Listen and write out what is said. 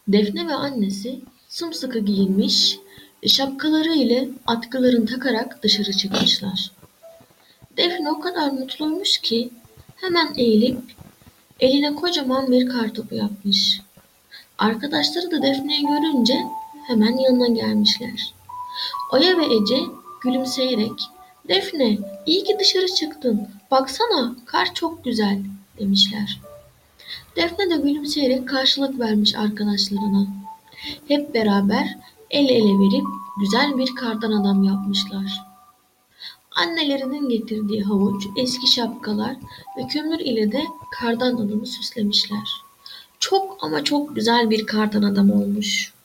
Defne ve annesi sımsıkı giyinmiş, şapkaları ile atkılarını takarak dışarı çıkmışlar. Defne o kadar mutluymuş ki hemen eğilip eline kocaman bir kartopu yapmış. Arkadaşları da Defne'yi görünce hemen yanına gelmişler. Oya ve Ece gülümseyerek "Defne, iyi ki dışarı çıktın. Baksana, kar çok güzel." demişler. Defne de gülümseyerek karşılık vermiş arkadaşlarına. Hep beraber el ele verip güzel bir kardan adam yapmışlar. Annelerinin getirdiği havuç, eski şapkalar ve kömür ile de kardan adamı süslemişler. Çok ama çok güzel bir kardan adam olmuş.